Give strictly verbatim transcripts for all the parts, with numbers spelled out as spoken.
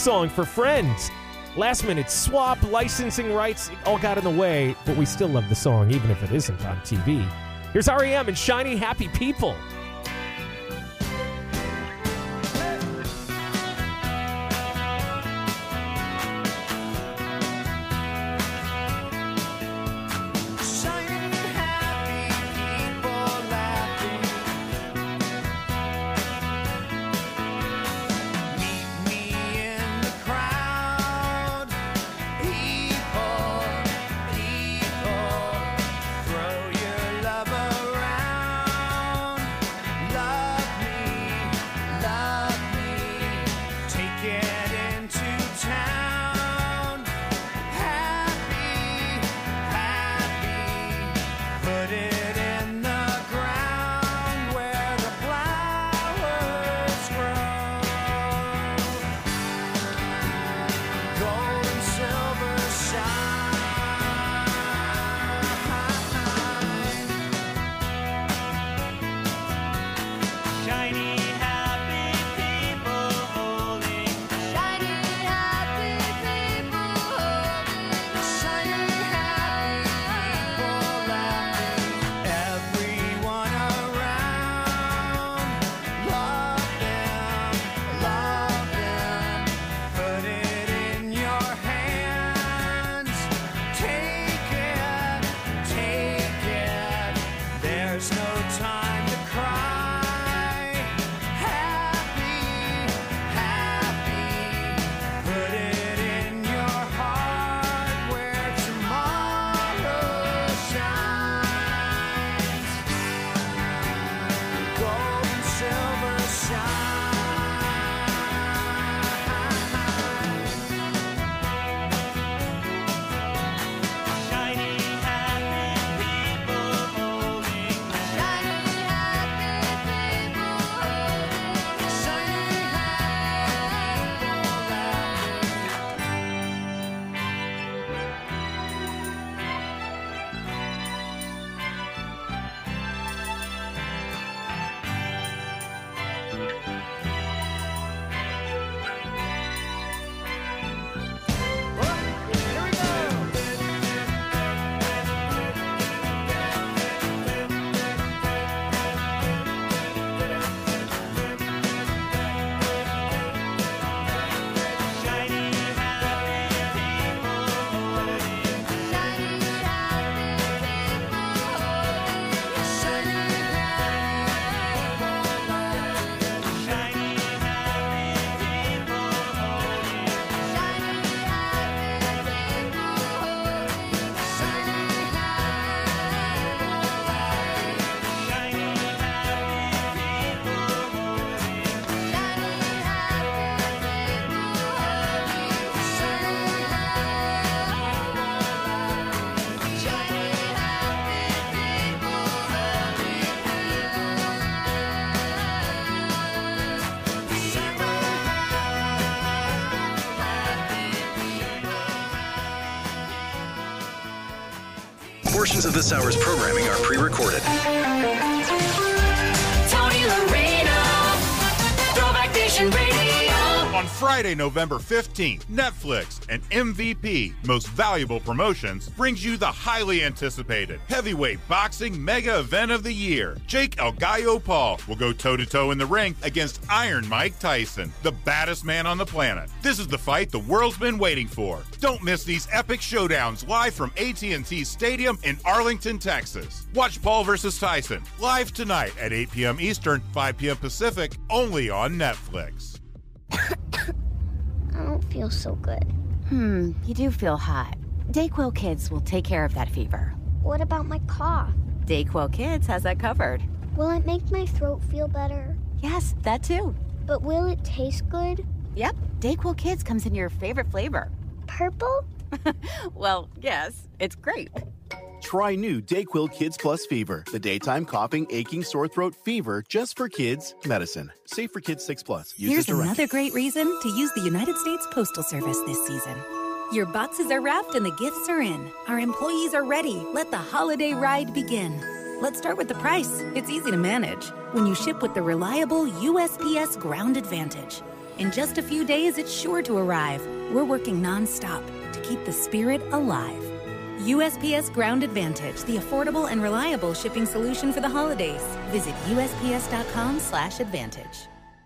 song for Friends. Last minute swap, licensing rights, it all got in the way, but we still love the song, even if it isn't on T V. Here's R E M and Shiny Happy People. Portions of this hour's programming are pre-recorded. Tony Loreno, Throwback Nation Radio. On Friday, November fifteenth, Netflix and M V P, Most Valuable Promotions, brings you the highly anticipated heavyweight boxing mega event of the year. Jake El Gallo Paul will go toe-to-toe in the ring against Iron Mike Tyson, the baddest man on the planet. This is the fight the world's been waiting for. Don't miss these epic showdowns live from A T and T Stadium in Arlington, Texas. Watch Paul versus Tyson live tonight at eight p.m. Eastern, five p.m. Pacific, only on Netflix. I don't feel so good. Hmm, you do feel hot. Dayquil Kids will take care of that fever. What about my cough? Dayquil Kids has that covered. Will it make my throat feel better? Yes, that too. But will it taste good? Yep, Dayquil Kids comes in your favorite flavor. Purple? Well, yes, it's grape. Try new Dayquil Kids Plus Fever, the daytime coughing, aching, sore throat fever just for kids medicine. Safe for kids six plus. Use Here's as directed. another great reason to use the United States Postal Service this season. Your boxes are wrapped and the gifts are in. Our employees are ready. Let the holiday ride begin. Let's start with the price. It's easy to manage when you ship with the reliable U S P S Ground Advantage. In just a few days, it's sure to arrive. We're working nonstop to keep the spirit alive. U S P S Ground Advantage, the affordable and reliable shipping solution for the holidays. Visit U S P S dot com slash advantage.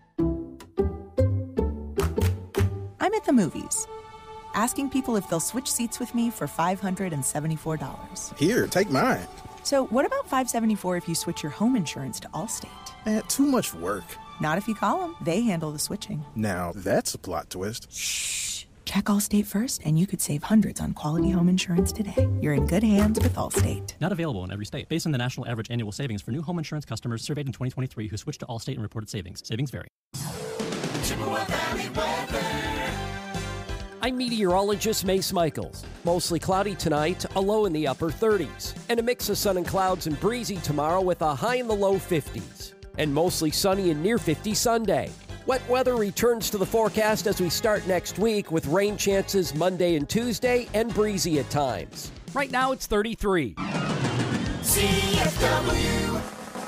I'm at the movies, asking people if they'll switch seats with me for five hundred seventy-four dollars. Here, take mine. So what about five hundred seventy-four dollars if you switch your home insurance to Allstate? Eh, too much work. Not if you call them. They handle the switching. Now, that's a plot twist. Shh. Check Allstate first, and you could save hundreds on quality home insurance today. You're in good hands with Allstate. Not available in every state. Based on the national average annual savings for new home insurance customers surveyed in twenty twenty-three who switched to Allstate and reported savings. Savings vary. Chippewa Valley weather. I'm meteorologist Mace Michaels. Mostly cloudy tonight, a low in the upper thirties. And a mix of sun and clouds and breezy tomorrow with a high in the low fifties. And mostly sunny and near fifty Sunday. Wet weather returns to the forecast as we start next week with rain chances Monday and Tuesday and breezy at times. Right now it's thirty-three. C F W.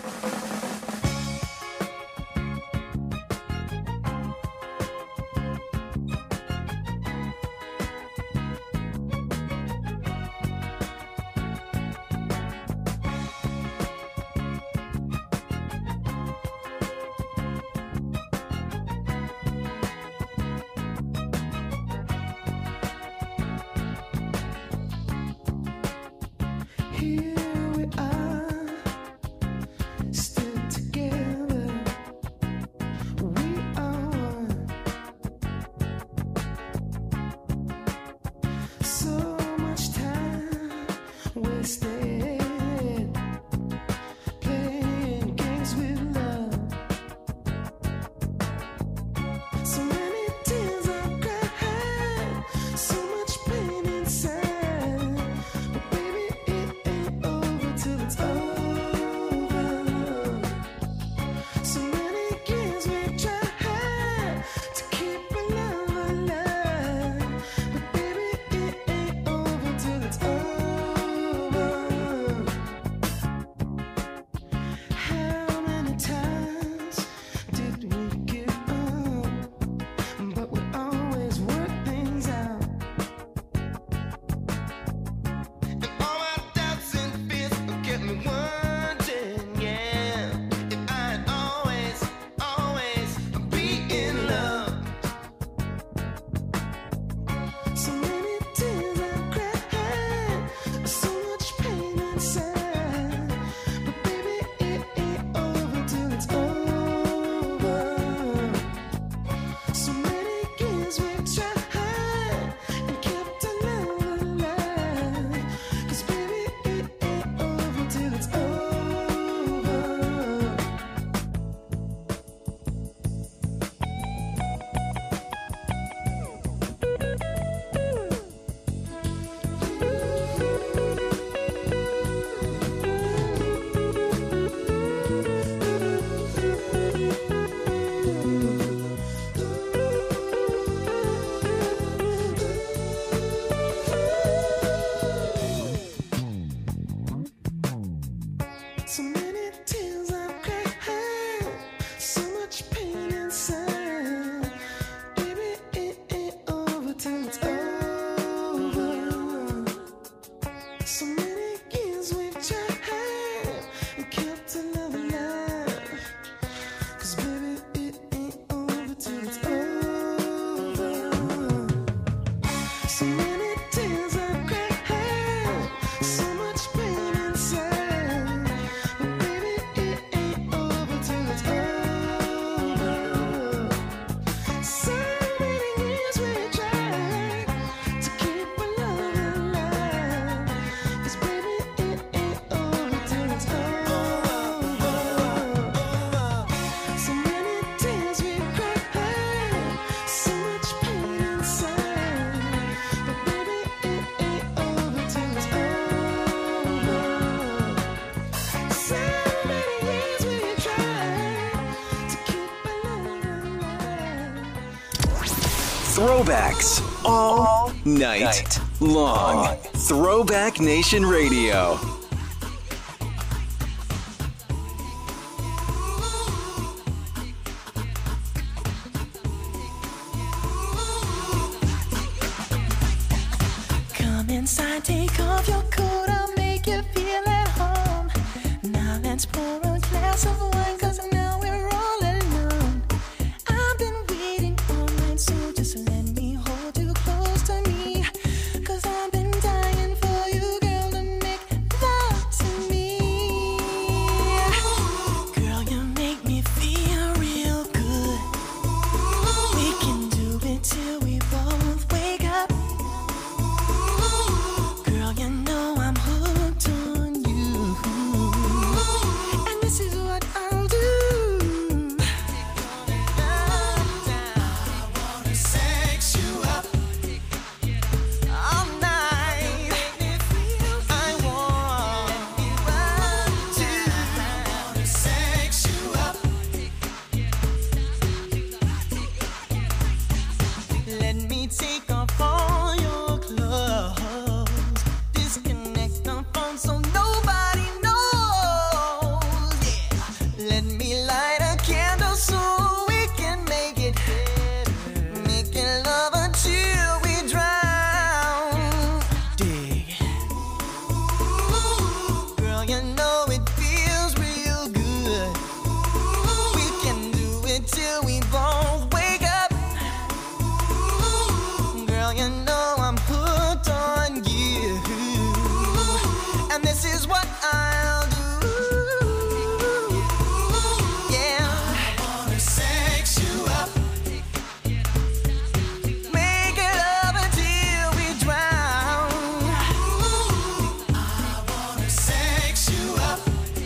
Throwbacks all night, night long. long. Throwback Nation Radio. Take off your coat, I'll make you feel at home. Now let's pour a glass of wine, cause now we're all alone. I've been waiting all night, so just let me hold you close to me. Cause I've been dying for you, girl, to make love to me. Girl, you make me feel real good. We can do it till we both wake up. Girl, you know I'm hooked on you. And this is what I'll do. I wanna sex you up all night. I want to. I wanna sex you up. Let me take off all your clothes. Disconnect the phone so nobody knows. Yeah. Let me light a candle so we can make it. Making love until we drown. Dig. Girl, you know it feels real good. We can do it till we both wake up. Girl, you know I'm hooked on you. And this is what I'll do. Yeah. I wanna sex you up. Make it love until we drown. I wanna sex you up.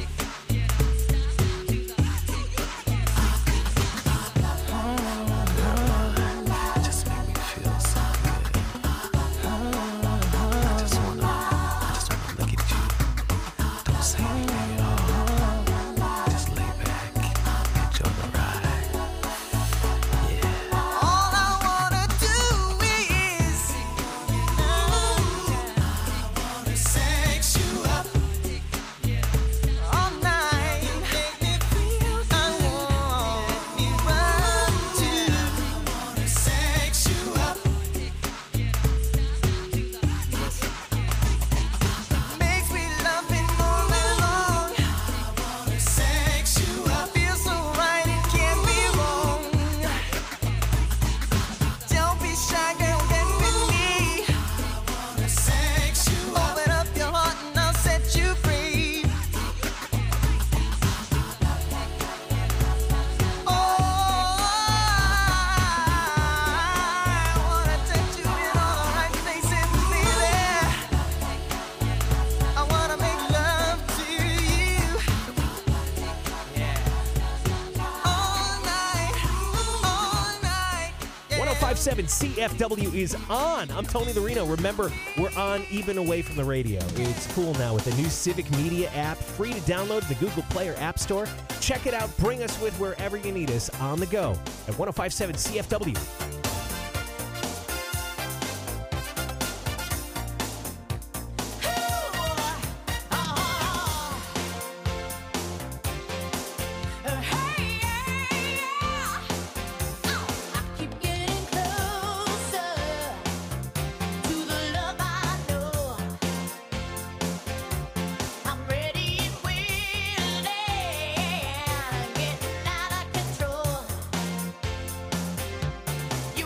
Just make me feel so good. I just wanna, I just wanna look at you. Don't say anything at all. Just lay back, enjoy the ride. Yeah. All I wanna do is I wanna sex you up all night. Make me feel I want me right too. I wanna sex you up. Makes me love it all night long. I wanna sex you up. Feels so right, it can't be wrong. Don't be shy, girl, get with me. I wanna sex you up. Open up your heart and I'll set you free. Oh, I wanna touch you in all the right places, baby. I wanna make love to you all night, all night. one oh five point seven C F W is on. I'm Tony the Reno. Remember, we're on even away from the radio. It's cool now with the new Civic Media app, free to download the Google Play or App Store. Check it out. Bring us with wherever you need us on the go at one oh five point seven C F W. Keep getting closer to the love I know. I'm ready and willing, getting out of control.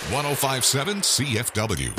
one oh five point seven C F W.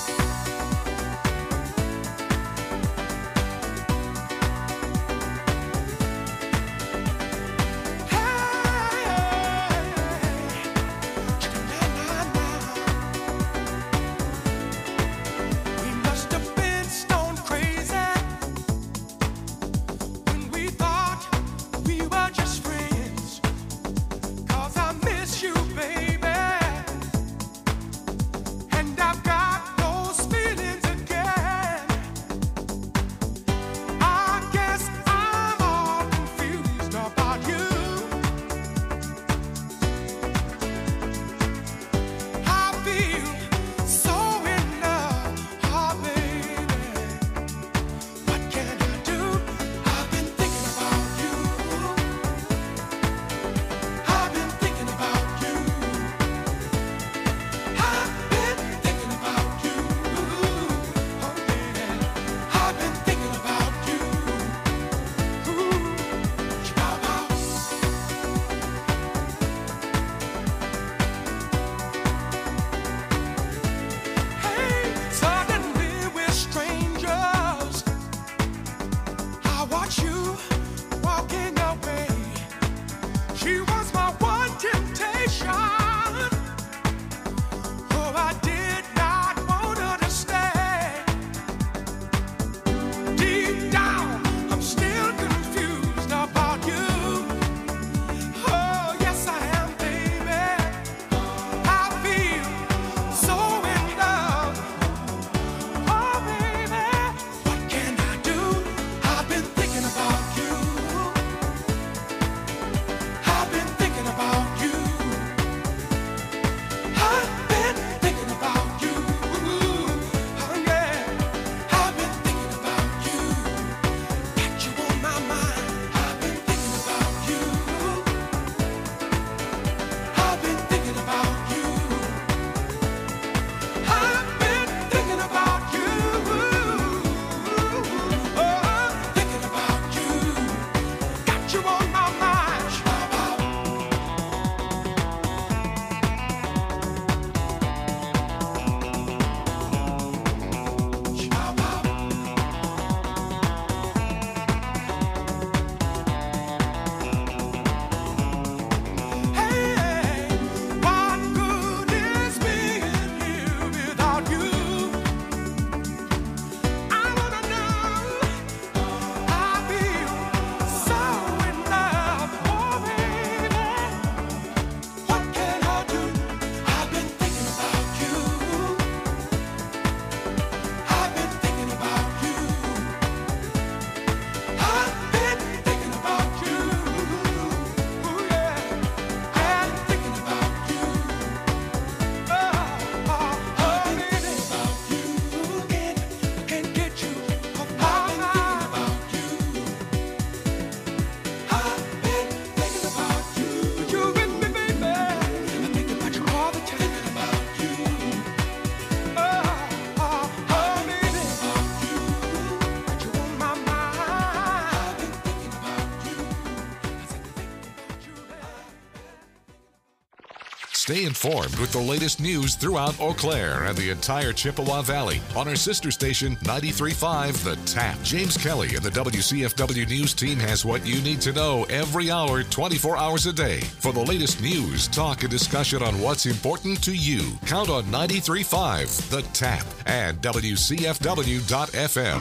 Stay informed with the latest news throughout Eau Claire and the entire Chippewa Valley on our sister station ninety-three point five The Tap. James Kelly and the W C F W News team has what you need to know every hour, twenty-four hours a day. For the latest news, talk, and discussion on what's important to you, count on ninety-three point five The Tap and W C F W dot F M.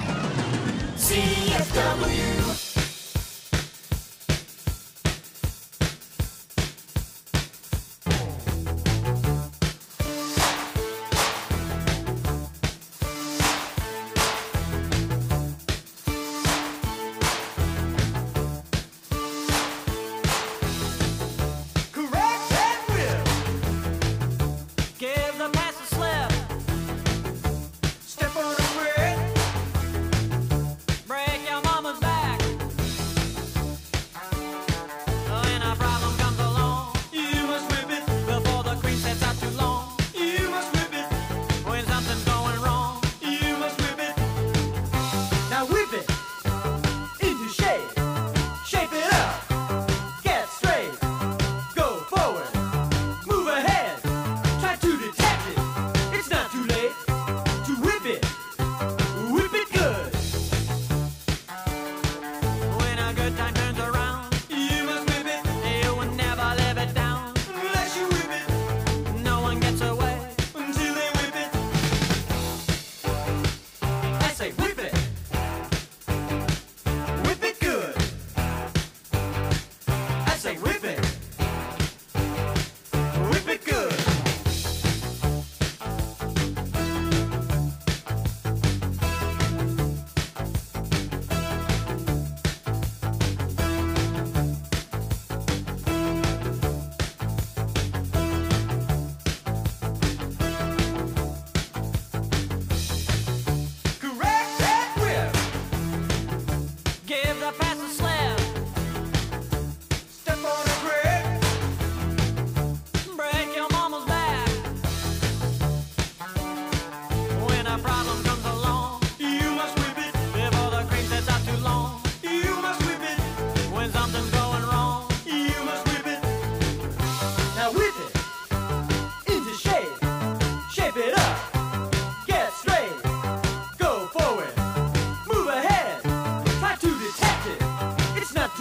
C F W. Break your mama's back.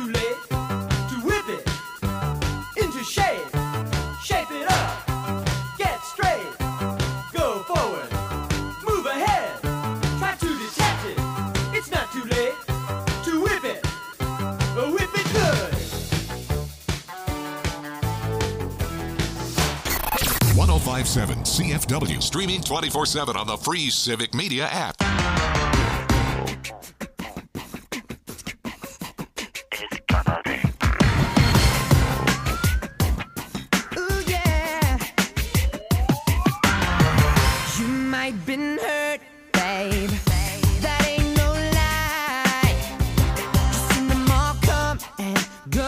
too late to whip it into shape. Shape it up, get straight, go forward, move ahead, try to detach it. It's not too late to whip it, but whip it good. one oh five point seven C F W, streaming twenty-four seven on the free Civic Media app. Ooh, yeah. You might been hurt, babe. That ain't no lie. Just seen them all come and go.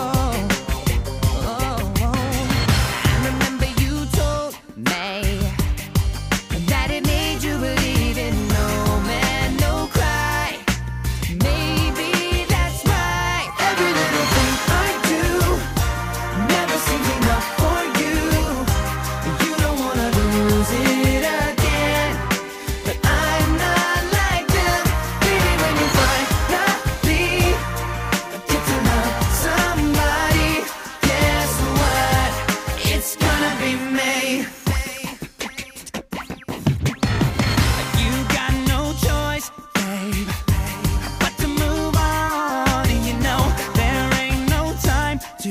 Oh, I remember you told me that it made you believe in no man, no cry. Maybe that's right. Every little thing I do never seems enough for you. You don't wanna lose it again, but I'm not like them. Baby, when you finally get to love somebody, guess what? It's gonna be me. You got no choice, babe, but to move on. And you know there ain't no time to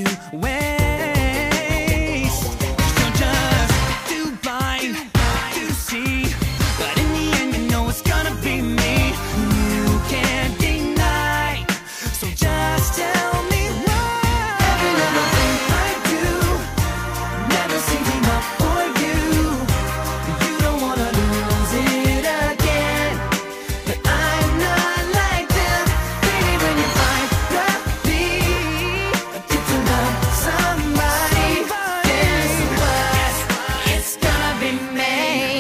waste. You're just too blind to see, but in the end you know it's gonna be me. You can't deny, so just tell me why. Every little thing I do never seems enough for you. You don't wanna lose it again, but I'm not like them. Baby, when you finally get to love somebody, guess what? It's gonna be me.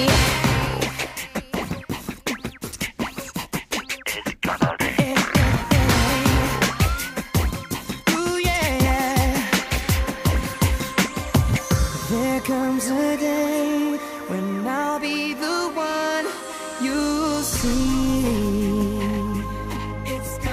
Ooh, yeah. There comes a day when I'll be the one you see. It's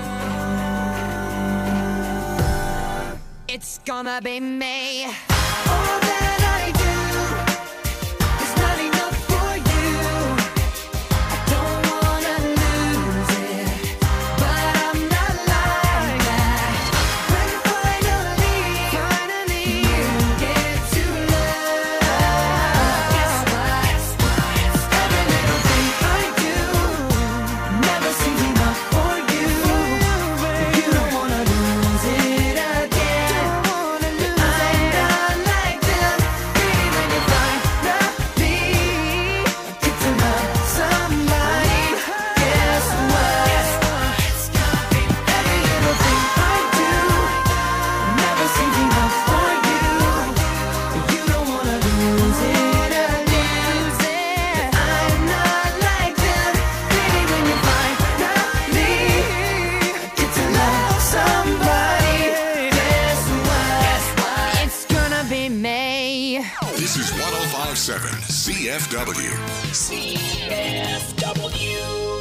gonna, it's gonna be me. All that I do is not enough for you. I don't wanna lose it, but I'm not like that. When finally, finally you get to love, guess what? Every little thing I do never seems enough for you. You don't wanna lose it again. I'm not like them. Baby, when you finally get to love somebody, guess what? It's gonna be every little thing I do never seems enough for you. You don't wanna lose it again. I'm not like them. Baby, when you finally get to love somebody, guess what? It's gonna be me. This is one oh five point seven C F W. C F W.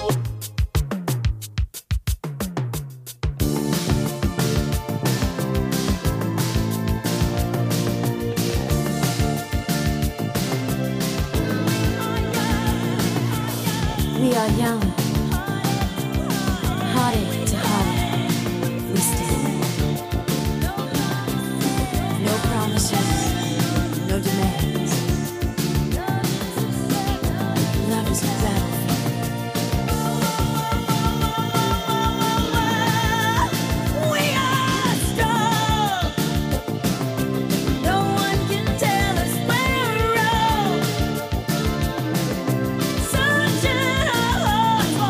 We are young, hearted to heart. We stand. No promises, no demands. Love is a battlefield. We are strong. No one can tell us we're wrong. Sunshine our hearts.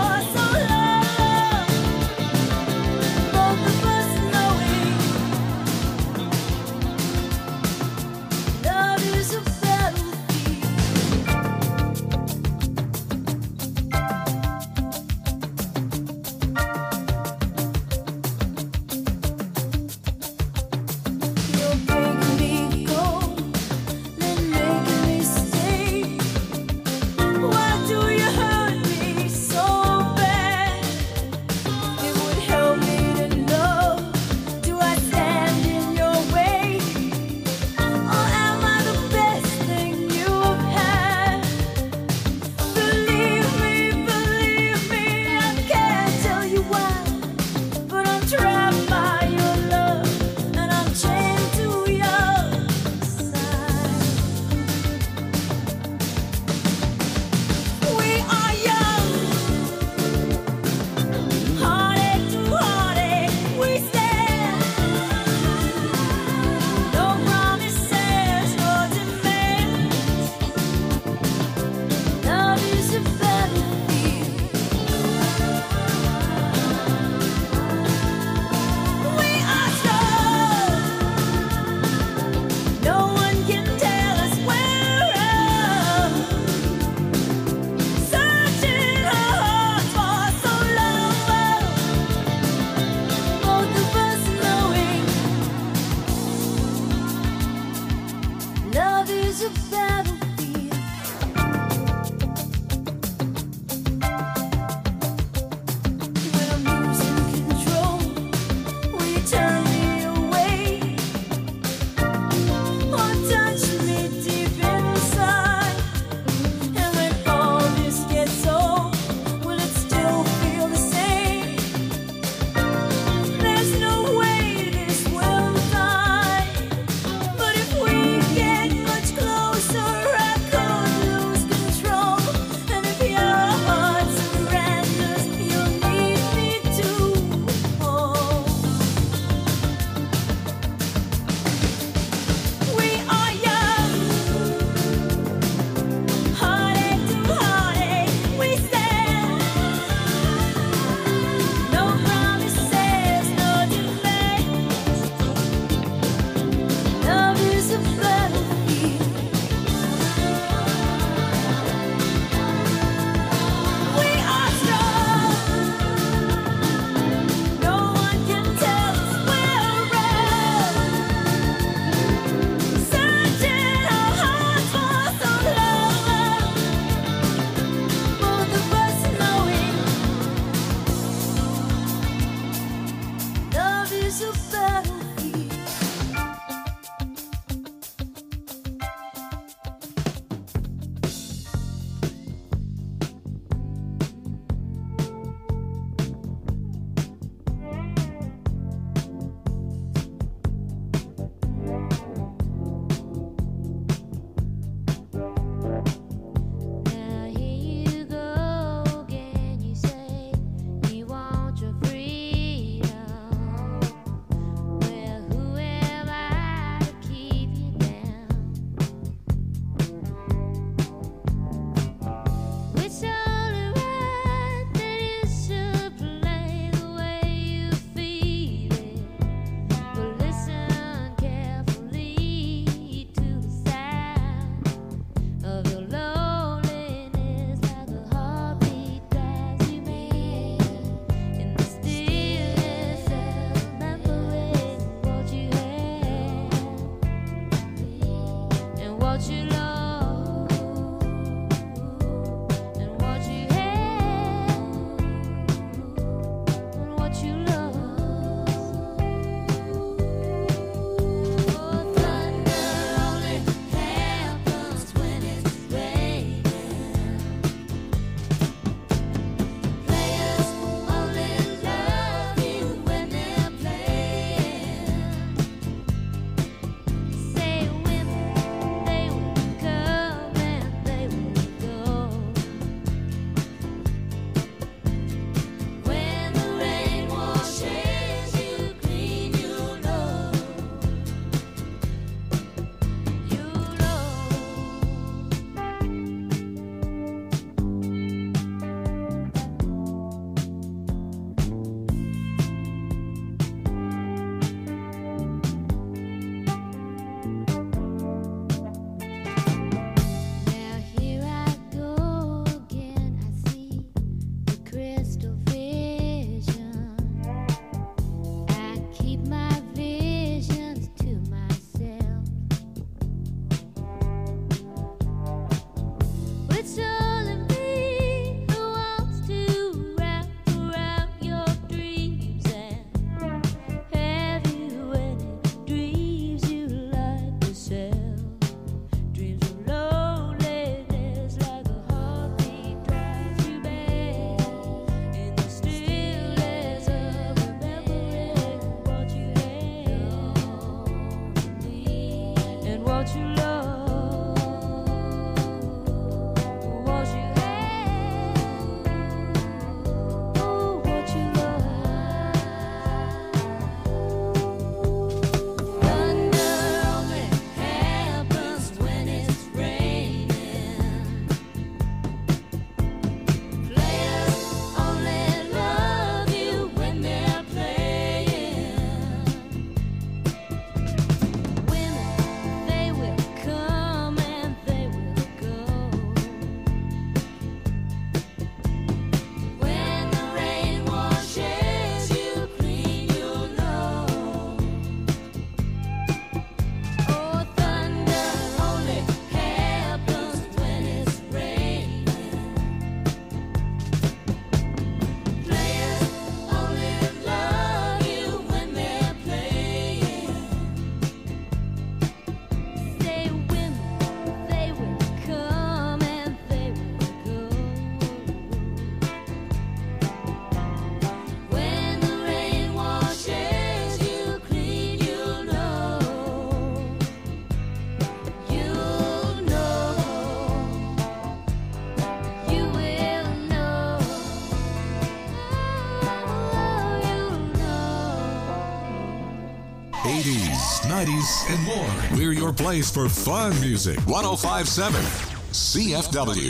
eighties, nineties, and more. We're your place for fun music. one oh five point seven C F W.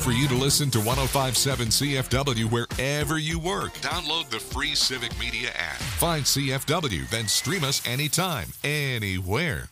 for you to listen to one oh five point seven C F W wherever you work. Download the free Civic Media app. Find C F W, then stream us anytime, anywhere.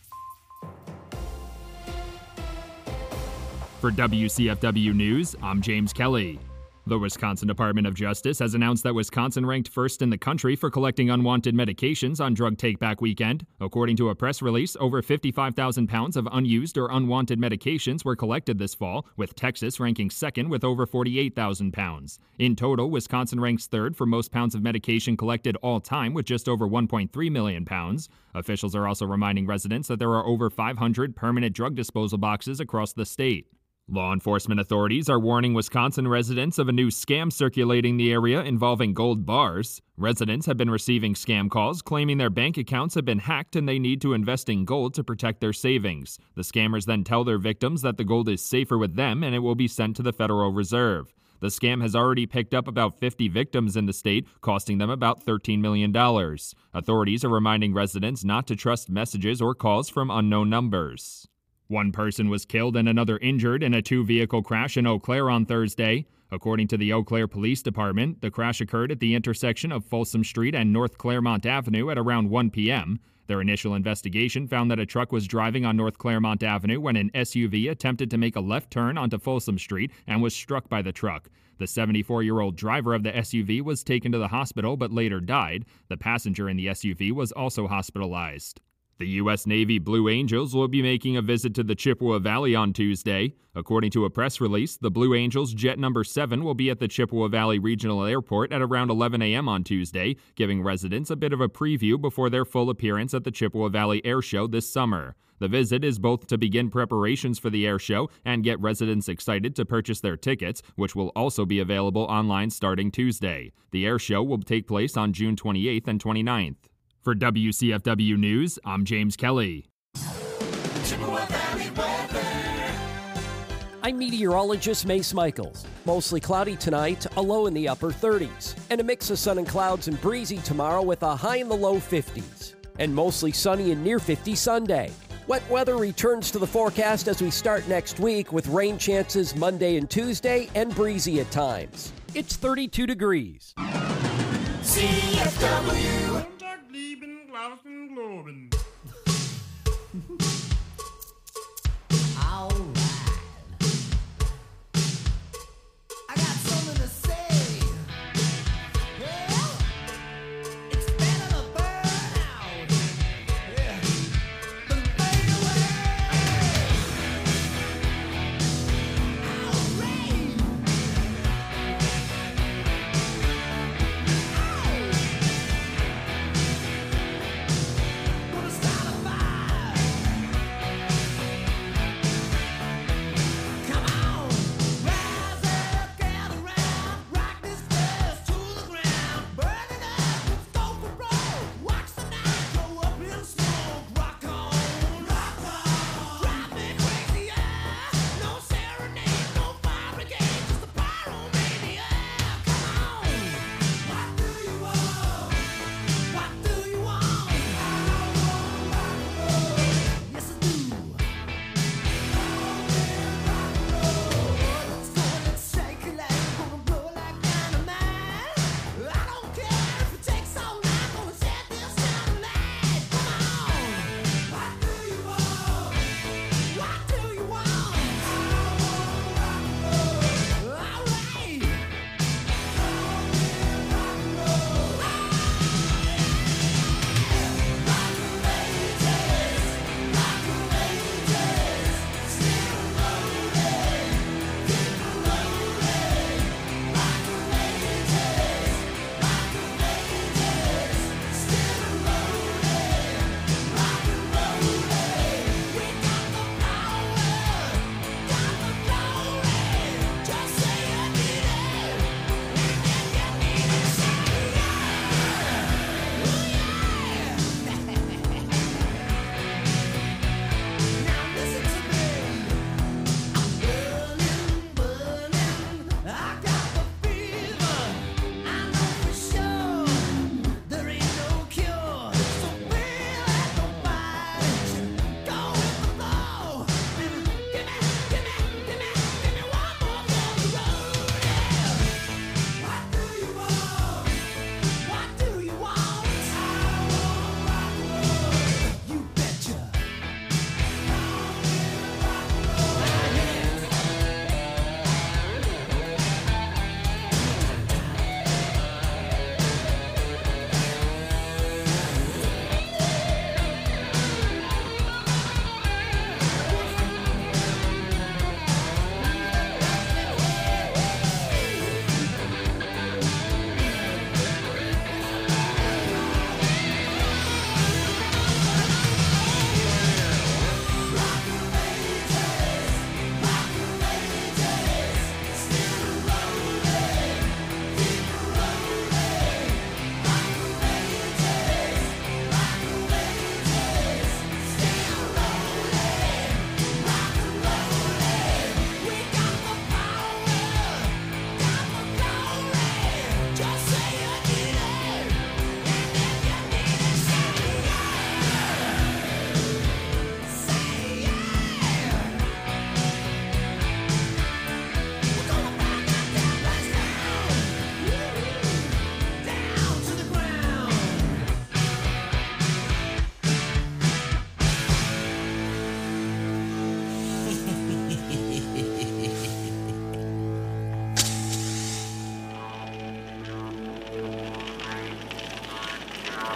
For W C F W News, I'm James Kelly. The Wisconsin Department of Justice has announced that Wisconsin ranked first in the country for collecting unwanted medications on Drug Take-Back Weekend. According to a press release, over fifty-five thousand pounds of unused or unwanted medications were collected this fall, with Texas ranking second with over forty-eight thousand pounds. In total, Wisconsin ranks third for most pounds of medication collected all time, with just over one point three million pounds. Officials are also reminding residents that there are over five hundred permanent drug disposal boxes across the state. Law enforcement authorities are warning Wisconsin residents of a new scam circulating the area involving gold bars. Residents have been receiving scam calls claiming their bank accounts have been hacked and they need to invest in gold to protect their savings. The scammers then tell their victims that the gold is safer with them and it will be sent to the Federal Reserve. The scam has already picked up about fifty victims in the state, costing them about thirteen million dollars. Authorities are reminding residents not to trust messages or calls from unknown numbers. One person was killed and another injured in a two-vehicle crash in Eau Claire on Thursday. According to the Eau Claire Police Department, the crash occurred at the intersection of Folsom Street and North Claremont Avenue at around one p.m. Their initial investigation found that a truck was driving on North Claremont Avenue when an S U V attempted to make a left turn onto Folsom Street and was struck by the truck. The seventy-four-year-old driver of the S U V was taken to the hospital but later died. The passenger in the S U V was also hospitalized. The U S Navy Blue Angels will be making a visit to the Chippewa Valley on Tuesday. According to a press release, the Blue Angels Jet Number seven will be at the Chippewa Valley Regional Airport at around eleven a.m. on Tuesday, giving residents a bit of a preview before their full appearance at the Chippewa Valley Air Show this summer. The visit is both to begin preparations for the air show and get residents excited to purchase their tickets, which will also be available online starting Tuesday. The air show will take place on June twenty-eighth and twenty-ninth. For W C F W News, I'm James Kelly. I'm meteorologist Mace Michaels. Mostly cloudy tonight, a low in the upper thirties. And a mix of sun and clouds and breezy tomorrow with a high in the low fifties. And mostly sunny and near fifty Sunday. Wet weather returns to the forecast as we start next week with rain chances Monday and Tuesday and breezy at times. It's thirty-two degrees. C F W. All right. I got something to say. Yeah. It's better to burn out. Yeah. Than fade away. All right. Gonna start a fire.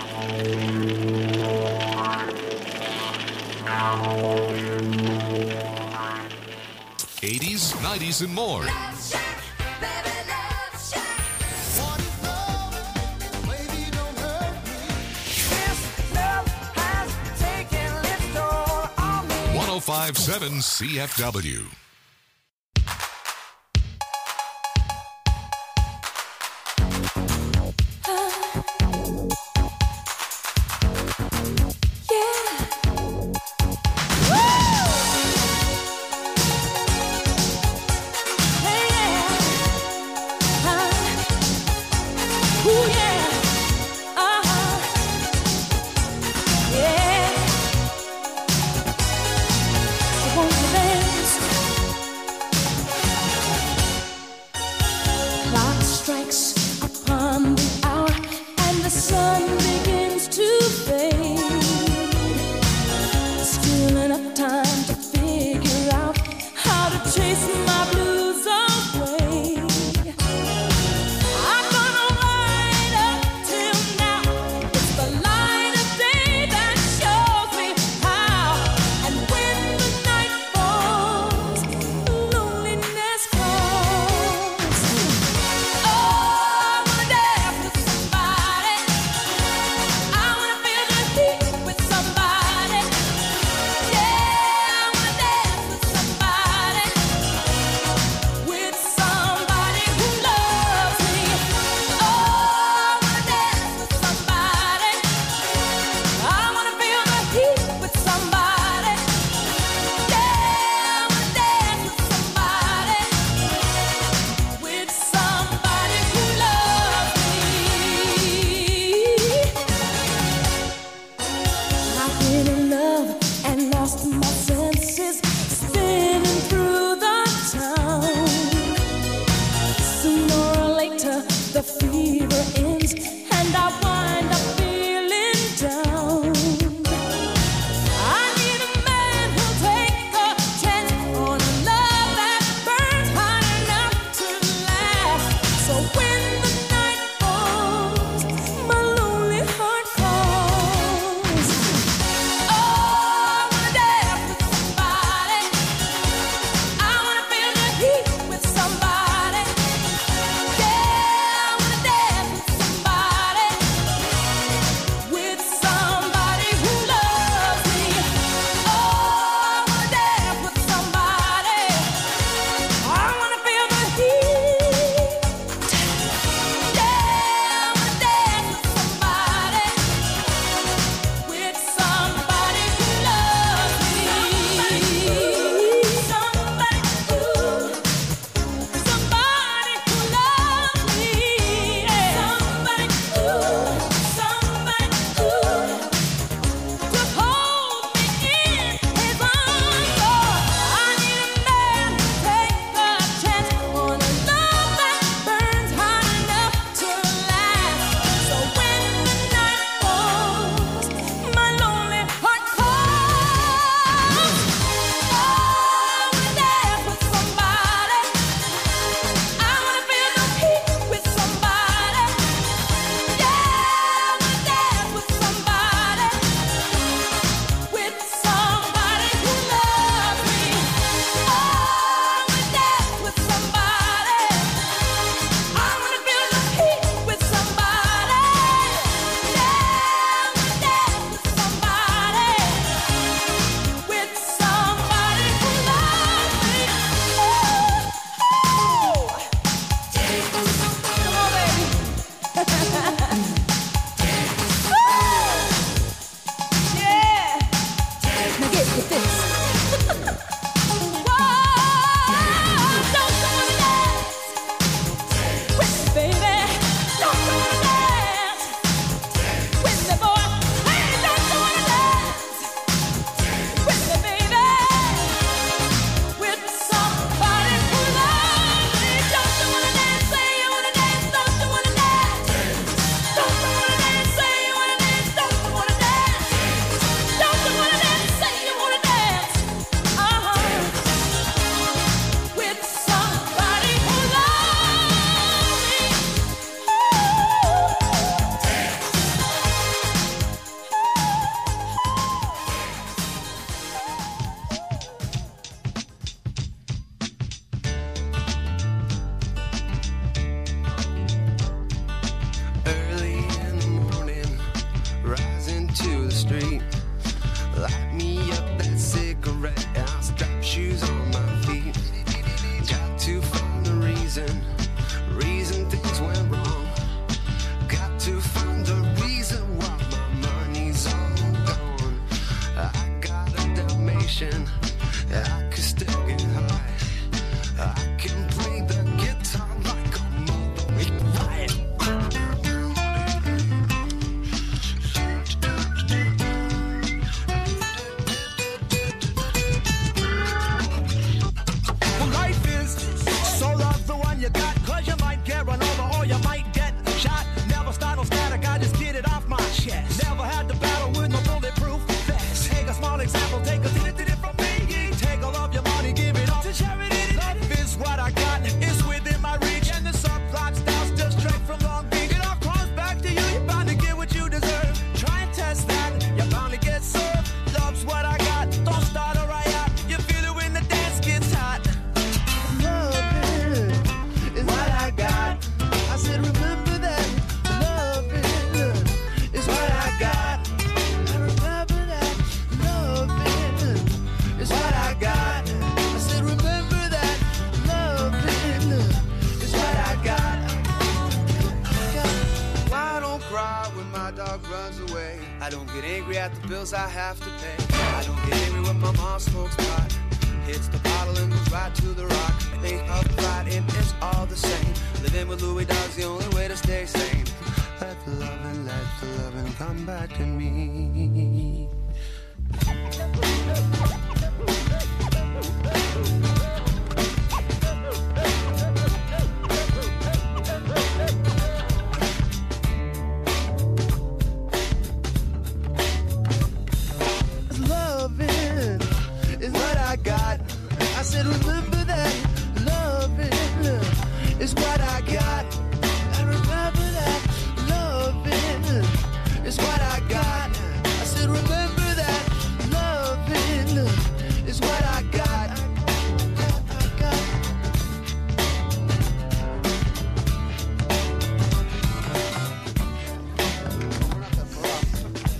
eighties, nineties, and more. one oh five point seven C F W. runs away. I don't get angry at the bills I have to pay. I don't get angry when my mom smokes pot, hits the bottle and goes right to the rock. Think of fighting, it's all the same. Living with Louis Dog's the only way to stay sane. Let the loving, let the loving come back to me.